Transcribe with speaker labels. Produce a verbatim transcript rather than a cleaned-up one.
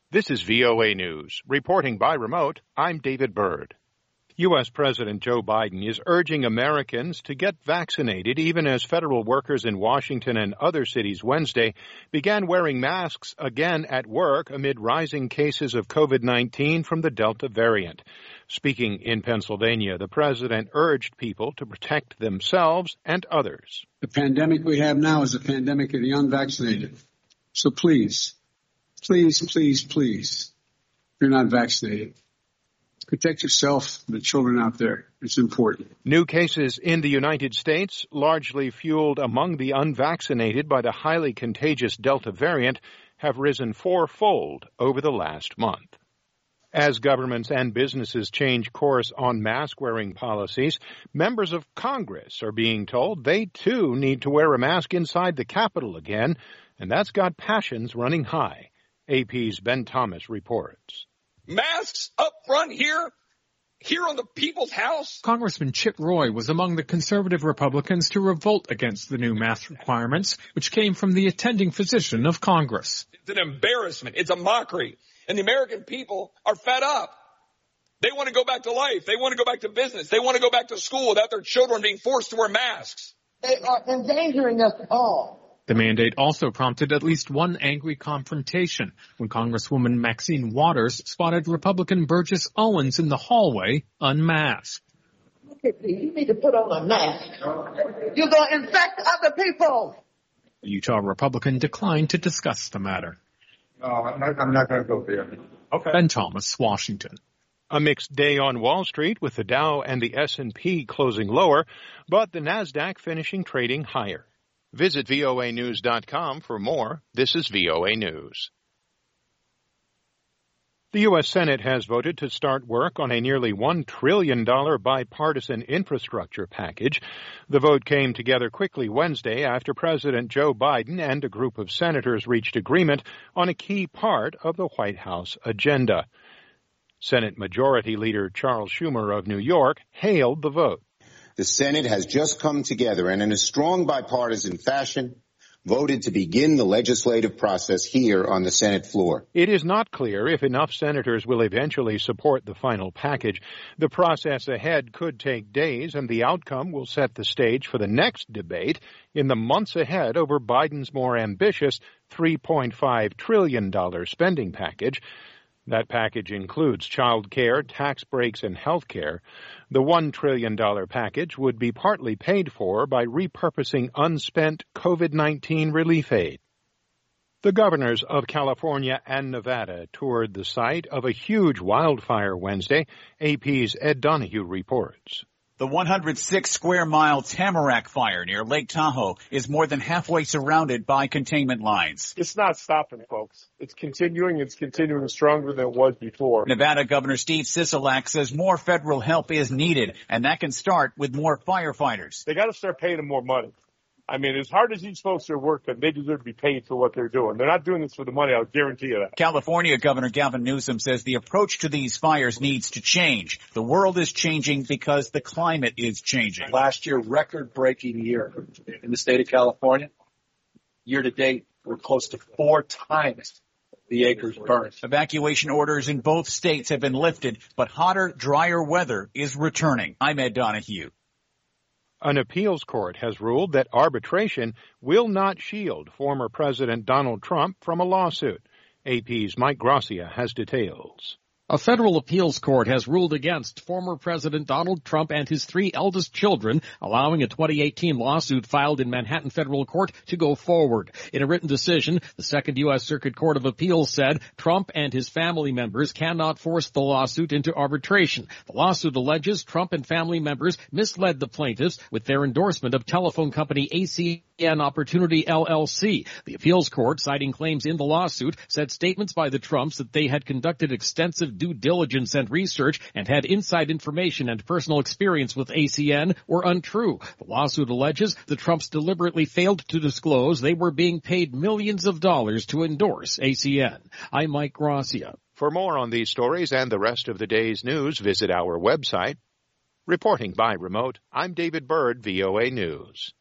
Speaker 1: This is V O A News. Reporting by remote, I'm David Byrd. U S. President Joe Biden is urging Americans to get vaccinated even as federal workers in Washington and other cities Wednesday began wearing masks again at work amid rising cases of COVID nineteen from the Delta variant. Speaking in Pennsylvania, the president urged people to protect themselves and others.
Speaker 2: The pandemic we have now is a pandemic of the unvaccinated. So please, please, please, please, if you're not vaccinated, protect yourself and the children out there. It's important.
Speaker 1: New cases in the United States, largely fueled among the unvaccinated by the highly contagious Delta variant, have risen fourfold over the last month. As governments and businesses change course on mask-wearing policies, members of Congress are being told they, too, need to wear a mask inside the Capitol again, and that's got passions running high. A P's Ben Thomas reports.
Speaker 3: Masks up front here, here on the People's House.
Speaker 4: Congressman Chip Roy was among the conservative Republicans to revolt against the new mask requirements, which came from the attending physician of Congress.
Speaker 3: It's an embarrassment. It's a mockery. And the American people are fed up. They want to go back to life. They want to go back to business. They want to go back to school without their children being forced to wear masks.
Speaker 5: They are endangering us all.
Speaker 4: The mandate also prompted at least one angry confrontation when Congresswoman Maxine Waters spotted Republican Burgess Owens in the hallway unmasked.
Speaker 5: Look at me. You need to put on a mask. You're going to infect other people.
Speaker 4: The Utah Republican declined to discuss the matter.
Speaker 6: No, I'm not, I'm not going to go there.
Speaker 4: Okay. Ben Thomas, Washington.
Speaker 1: A mixed day on Wall Street with the Dow and the S and P closing lower, but the Nasdaq finishing trading higher. Visit V O A news dot com for more. This is V O A News. The U S. Senate has voted to start work on a nearly one trillion dollars bipartisan infrastructure package. The vote came together quickly Wednesday after President Joe Biden and a group of senators reached agreement on a key part of the White House agenda. Senate Majority Leader Charles Schumer of New York hailed the vote.
Speaker 7: The Senate has just come together and in a strong bipartisan fashion voted to begin the legislative process here on the Senate floor.
Speaker 1: It is not clear if enough senators will eventually support the final package. The process ahead could take days, and the outcome will set the stage for the next debate in the months ahead over Biden's more ambitious three point five trillion dollars spending package. That package includes child care, tax breaks, and health care. The one trillion dollars package would be partly paid for by repurposing unspent COVID nineteen relief aid. The governors of California and Nevada toured the site of a huge wildfire Wednesday. A P's Ed Donahue reports.
Speaker 8: The one hundred six square mile Tamarack fire near Lake Tahoe is more than halfway surrounded by containment lines.
Speaker 9: It's not stopping, folks. It's continuing. It's continuing stronger than it was before.
Speaker 8: Nevada Governor Steve Sisolak says more federal help is needed, and that can start with more firefighters.
Speaker 9: They got to start paying them more money. I mean, as hard as these folks are working, they deserve to be paid for what they're doing. They're not doing this for the money, I'll guarantee you that.
Speaker 8: California Governor Gavin Newsom says the approach to these fires needs to change. The world is changing because the climate is changing.
Speaker 10: Last year, record-breaking year in the state of California. Year to date, we're close to four times the acres burned.
Speaker 8: Evacuation orders in both states have been lifted, but hotter, drier weather is returning. I'm Ed Donahue.
Speaker 1: An appeals court has ruled that arbitration will not shield former President Donald Trump from a lawsuit. A P's Mike Gracia has details.
Speaker 11: A federal appeals court has ruled against former President Donald Trump and his three eldest children, allowing a twenty eighteen lawsuit filed in Manhattan federal court to go forward. In a written decision, the Second U S. Circuit Court of Appeals said Trump and his family members cannot force the lawsuit into arbitration. The lawsuit alleges Trump and family members misled the plaintiffs with their endorsement of telephone company A C N Opportunity L L C. The appeals court, citing claims in the lawsuit, said statements by the Trumps that they had conducted extensive due diligence and research and had inside information and personal experience with A C N were untrue. The lawsuit alleges the Trumps deliberately failed to disclose they were being paid millions of dollars to endorse A C N. I'm Mike Gracia.
Speaker 1: For more on these stories and the rest of the day's news, visit our website. Reporting by remote, I'm David Byrd, V O A News.